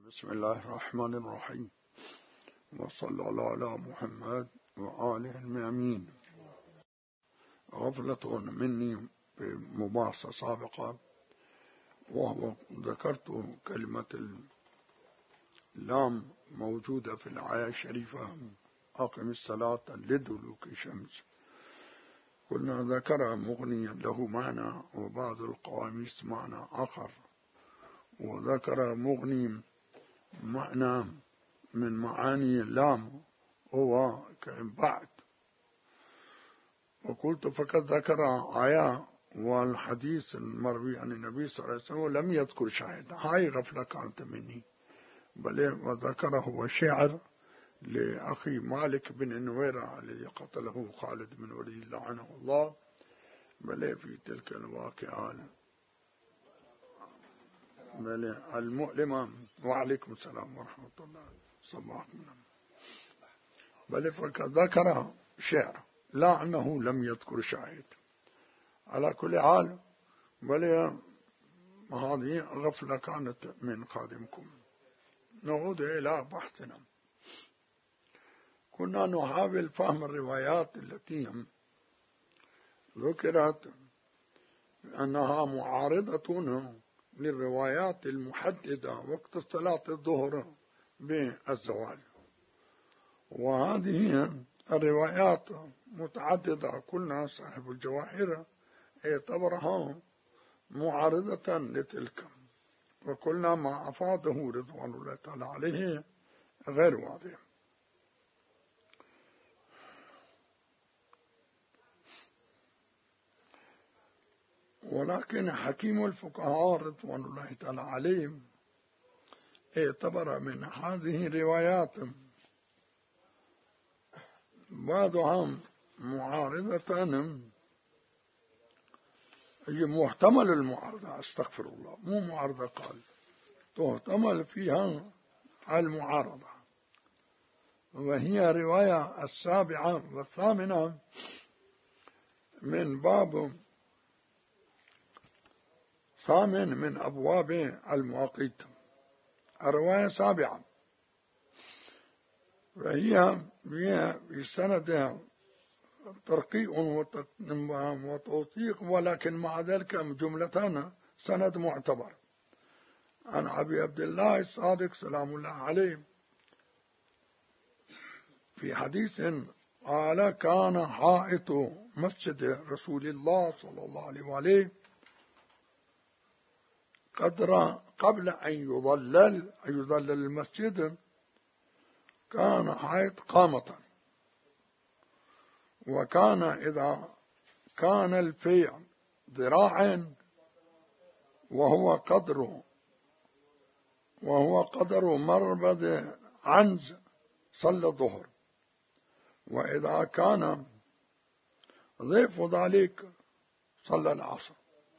بسم الله الرحمن الرحيم، وصلى الله على محمد وآله الميامين. غفلة مني بمباحثة سابقة، وهو ذكرت كلمة اللام موجودة في الآية الشريفة: أقم الصلاة لدلوك الشمس. قلنا ذكر مغنيا له معنى، وبعض القواميس معنى آخر، وذكر مغني معنى من معاني اللام هو بعد. وقلت فقد ذكر آية والحديث المروي عن النبي صلى الله عليه وسلم لم يذكر شاهد. هاي غفلة كانت مني، بل وذكره هو شعر لأخي مالك بن نويرة الذي قتله خالد بن وليد لعنه الله، بل في تلك الواقعة بل المؤلمة. وعليكم السلام ورحمة الله صباحكم. بل فقد ذكر شعر، لا أنه لم يذكر شاهد. على كل حال، بل هذه غفلة كانت من قادمكم. نعود إلى بحثنا. كنا نحاول فهم الروايات التي ذكرت أنها معارضة للروايات المحددة وقت صلاة الظهر بالزوال، وهذه الروايات متعددة. قلنا صاحب الجواهر اعتبرها معارضة لتلك، وقلنا ما أفاده رضوان الله تعالى عليه غير واضح. ولكن حكيم الفقهاء رضوان الله تعالى عليهم اعتبر من هذه الروايات بعضها معارضة، هي محتمل المعارضة، استغفر الله، مو معارضة، قال تحتمل فيها المعارضة. وهي رواية السابعة والثامنة من باب ثامن من أبواب المواقيت، الرواية السابعة، وهي بسندها ترقيء وتوثيق، ولكن مع ذلك جملتان سند معتبر. عن أبي عبد الله الصادق سلام الله عليه في حديث قال: كان حائط مسجد رسول الله صلى الله عليه وآله قبل أن يظلل المسجد، كان حائط قامة، وكان إذا كان الفيع ذراعا وهو قدر مربد عنز صلى الظهر، وإذا كان ضيف ذلك صلى العصر.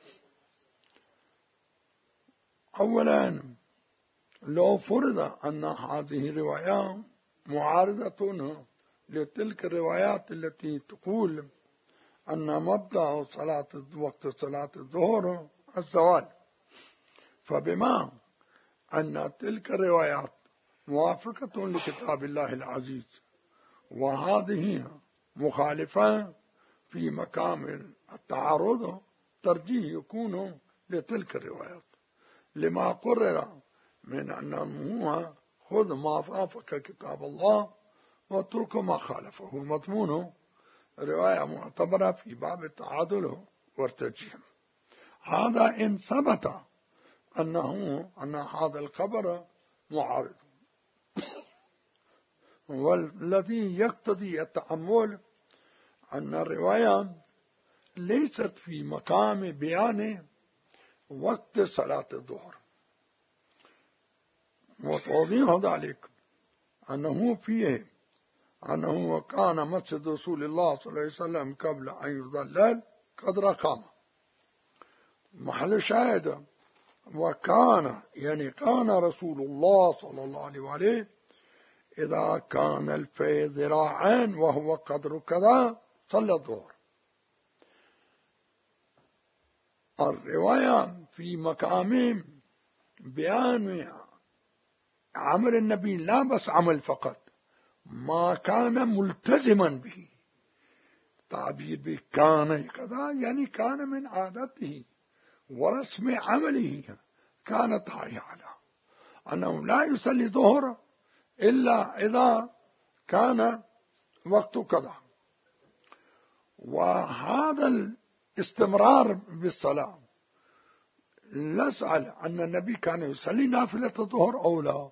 أولا، لو فرض أن هذه الرواية معارضة لتلك الروايات التي تقول أن مبدأ وقت صلاة الظهر الزوال، فبما أن تلك الروايات موافقة لكتاب الله العزيز، وهذه مخالفة في مقام التعارض، ترجيح يكون لتلك الروايات، لما قرر من أنه خذ ما وافق كتاب الله واترك ما خالفه. مضمون رواية معتبرة في باب التعادل والترجيح. هذا إن ثبت أن هذا الخبر معارض. والذي يقتضي التأمل أن الرواية ليست في مقام بيان وقت صلاة الظهر، وتوضيح ذلك أنه فيه أنه كان مسجد رسول الله صلى الله عليه وسلم قبل أن يظلل قدر قامة. محل شاهد: وكان، يعني كان رسول الله صلى الله عليه وآله إذا كان الفي ذراعا وهو قدر كذا صلى الظهر. الرواية في مقام بيان عمل النبي لا بس عمل فقط، ما كان ملتزما به. تعبير به كان كذا يعني كان من عادته ورسم عمله، كان طاعي على أنه لا يصلي ظهر إلا إذا كان وقت كذا. وهذا الاستمرار بالصلاة، نسأل أن النبي كان يصلي نافلة الظهر أو لا.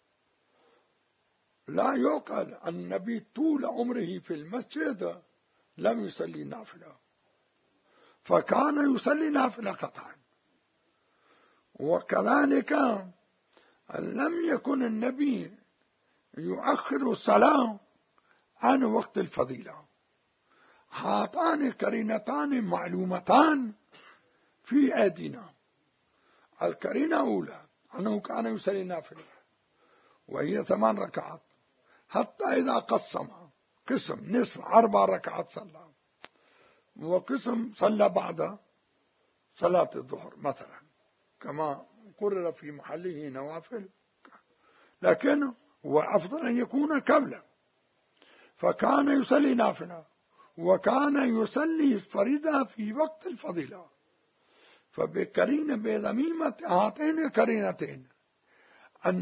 لا يقال أن النبي طول عمره في المسجد لم يصلي نافلة، فكان يصلي نافلة قطعا. وكذلك لم يكن النبي يؤخر الصلاة عن وقت الفضيلة. هاتان قرينتان معلومتان في أيدينا. القرينة الأولى أنه كان يصلي نافلة وهي 8 ركعات، حتى إذا قسم نصف 4 ركعات صلى، وقسم صلى بعد صلاة الظهر مثلا، كما قرر في محله نوافل، لكن هو أفضل أن يكون قبله. فكان يصلي نافلة وكان يصلي فريضة في وقت الفضيلة. فبقرينة بذميمة هاتين القرينتين أن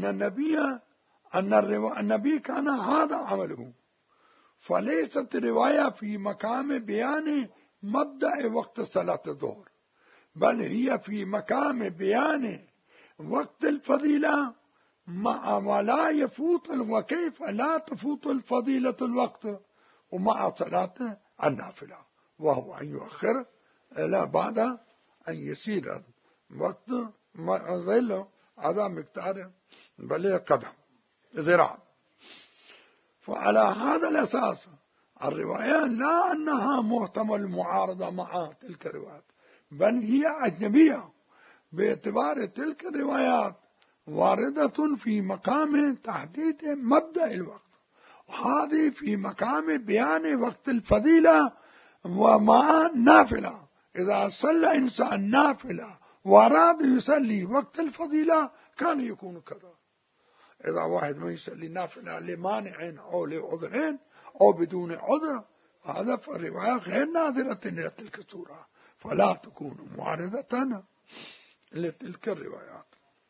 النبي كان هذا عمله. فليست رواية في مقام بيان مبدأ وقت صلاة الظهر، بل هي في مقام بيان وقت الفضيلة مع لا يفوت، وكيف لا تفوت الفضيلة الوقت ومع صلاة النافلة، وهو أن يؤخر إلى بعد أن يسير وقت ما ظل هذا مقدار بل قدم ذراع. فعلى هذا الأساس الرواية لا أنها محتمل معارضة مع تلك الروايات، بل هي أجنبية باعتبار تلك الروايات واردة في مقام تحديد مبدأ الوقت، وهذه في مقام بيان وقت الفضيلة ومع نافلة. إذا صلى إنسان نافلة وأراد يصلي وقت الفضيلة كان يكون كذا. إذا واحد ما يصلي نافلة لمانع أو لعذرين أو بدون عذر، هذا فالرواية غير ناظرة إلى تلك الصورة، فلا تكون معارضة لتلك الروايات.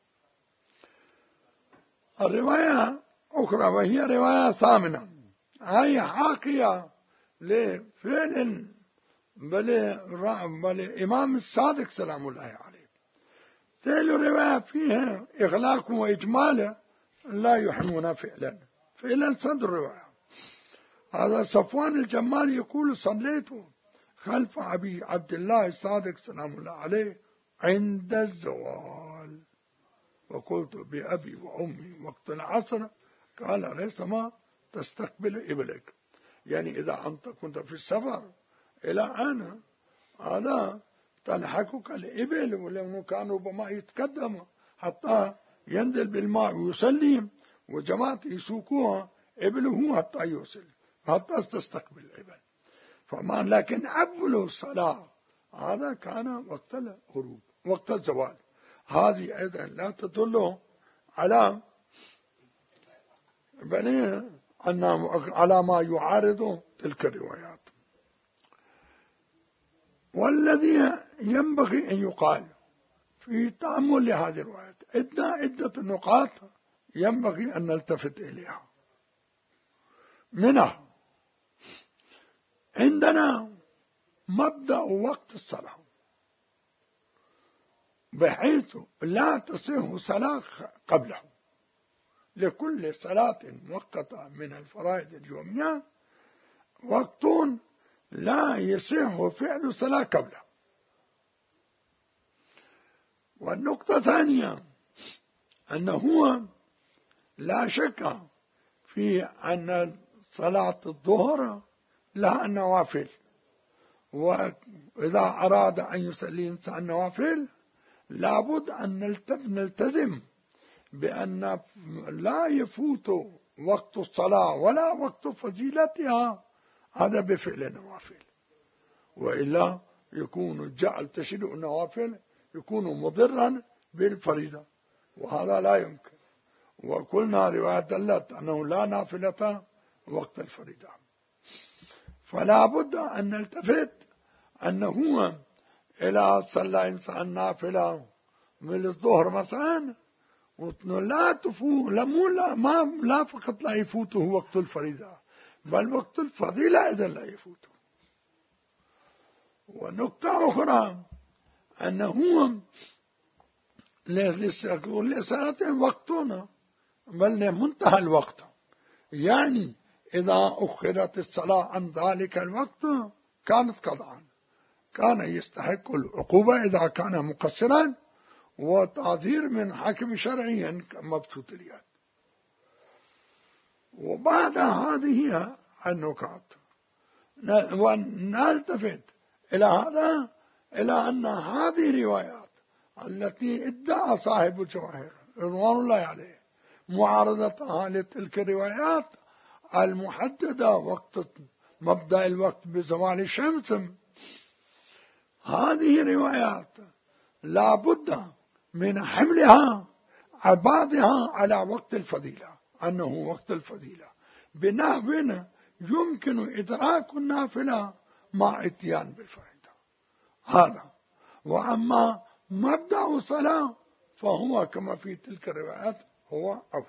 الرواية أخرى وهي رواية ثامنة، هي حاكية لفعل بل إمام الصادق سلام الله عليه. تلك الرواية فيها إغلاق وإجمال لا يحمون فعلا صدر الرواية. هذا صفوان الجمال يقول صليت خلف أبي عبد الله الصادق سلام الله عليه عند الزوال، وقلت بأبي وأمي وقت العصر، قال ريثما تستقبل إبلك. يعني إذا أنت كنت في السفر إلى أنا هذا تلحقك الإبل، ولأنه كان ربما يتقدم حتى ينزل بالماء ويسلم، وجماعة يسوقوها إبله حتى يوصل حتى تستقبل الإبل. فما لكن أول الصلاة هذا كان وقت الغروب وقت الزوال. هذه أيضا لا تدل على على ما يعارض تلك الروايات. والذي ينبغي أن يقال في تأمل لهذه الروايات عدة نقاط ينبغي أن نلتفت إليها. منها عندنا مبدأ وقت الصلاة، بحيث لا تصح صلاة قبله. لكل صلاة مؤقتة من الفرائض اليومية وقت لا يصح فعل صلاة قبله. والنقطة الثانية أنه لا شك في أن صلاة الظهر لها نوافل، وإذا أراد أن يصلي إنسان نوافل لابد أن نلتزم بأن لا يفوت وقت الصلاة ولا وقت فضيلتها هذا بفعل النوافل، وإلا يكون جعل تشريع النوافل يكون مضرا بالفريضة، وهذا لا يمكن. وقلنا رواية دلت أنه لا نافلة وقت الفريضة. فلا بد أن نلتفت أنه إلى صلى إنسان نافلة من الظهر مثلا لا تفوت لا فقط لا يفوته وقت الفريضة، بل وقت الفضيلة إذا لا يفوته. ونقطة أخرى أنه لصلاة وقتنا بل منتهى الوقت، يعني إذا أخرت الصلاة عن ذلك الوقت كانت قضاء، كان يستحق العقوبة إذا كان مقصرا وتعذير من حكم شرعي مبسوط اليد. وبعد هذه النقاط ونلتفت إلى هذا، إلى أن هذه الروايات التي ادعى صاحب الجواهر رضوان الله عليه معارضتها لتلك الروايات المحددة وقت مبدأ الوقت بزوال الشمس، هذه الروايات لا بد من حملها بعضها على وقت الفضيلة، أنه وقت الفضيلة بنحو يمكن إدراك النافلة مع اتيان بالفريضة هذا. وأما مبدأ الصلاة فهو كما في تلك الروايات هو أول.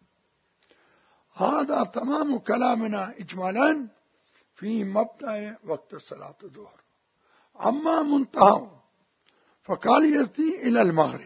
هذا تمام كلامنا إجمالا في مبدأ وقت الصلاة الظهر. أما منتهى فقال يأتي إلى المغرب.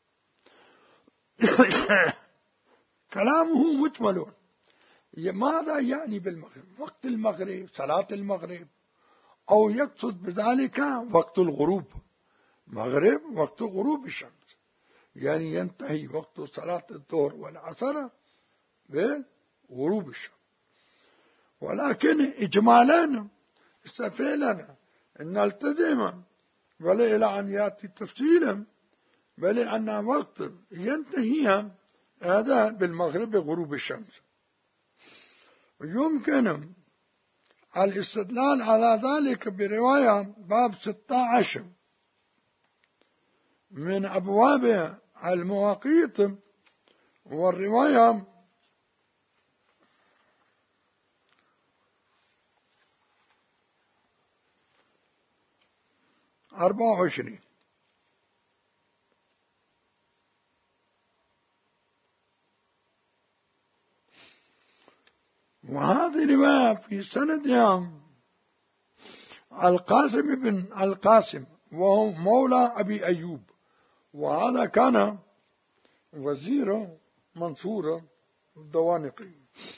كلامه مجمل. ماذا يعني بالمغرب؟ وقت المغرب، صلاة المغرب، أو يقصد بذلك وقت الغروب. مغرب وقت غروب الشمس، يعني ينتهي وقت صلاة الظهر والعصر بغروب الشمس. ولكن إجمالا استفعلنا أن نلتزم بل إلى أن يأتي تفصيلا بل أن وقت ينتهي هذا بالمغرب بغروب الشمس. يمكن الاستدلال على ذلك برواية باب 16 من أبواب المواقيت، والرواية 24. وهذه رواية في سندها القاسم بن القاسم وهو مولى أبي أيوب، وهذا كان وزير منصور الدوانقي.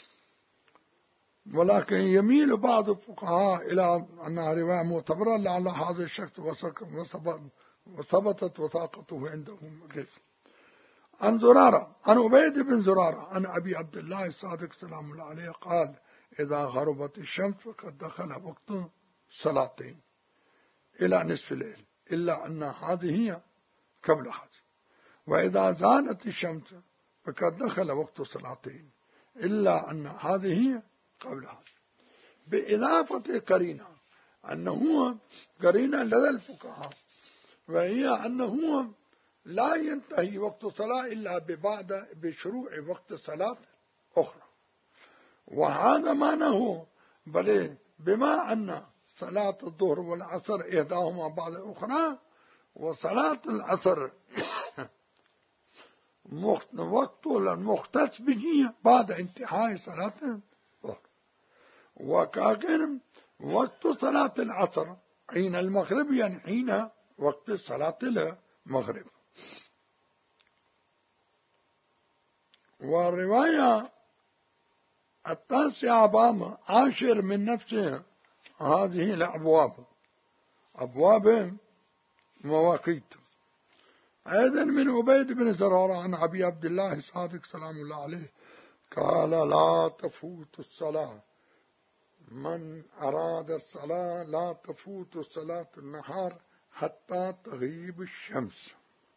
ولكن يميل بعض الفقهاء إلى أنها رواية معتبرة لعل هذا الشخص وثبتت وثاقته عندهم. كيف؟ عن زرارة عن عبيد بن زرارة عن أبي عبد الله الصادق سلام الله عليه قال إذا غربت الشمس فقد دخل وقت صلاتين إلى نصف الليل إلا أن هذه هي قبل هذا، وإذا زالت الشمس فقد دخل وقت صلاتين إلا أن هذه هي قبل هذا، بإضافة قرينة أنه قرينة لدى الفقهاء، وهي أنه لا ينتهي وقت صلاة إلا بشروع وقت صلاة أخرى. وهذا معناه بل بما أن صلاة الظهر والعصر إحداهما بعد الأخرى، وصلاة العصر وقت مختص به بعد انتهاء صلاة الظهر، وكأن وقت صلاة العصر حين المغرب يعني حين وقت صلاة المغرب. والرواية 19 باب 10 من نفسها هذه الأبواب، أبواب مواقيت، أيضا من عبيد بن زرارة عن أبي عبد الله الصادق سلام الله عليه قال لا تفوت الصلاة، من أراد الصلاة لا تفوت صلاة النهار حتى تغيب الشمس،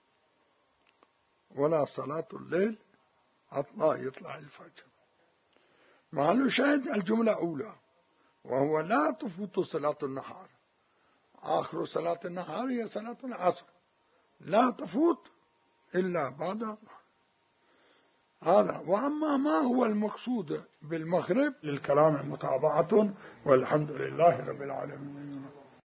ولا صلاة الليل حتى يطلع الفجر. محل شاهد الجملة أولى وهو لا تفوت صلاة النهار، آخر صلاة النهار هي صلاة العصر، لا تفوت إلا بعد. هذا. وأما ما هو المقصود بالمغرب للكلام متابعة، والحمد لله رب العالمين.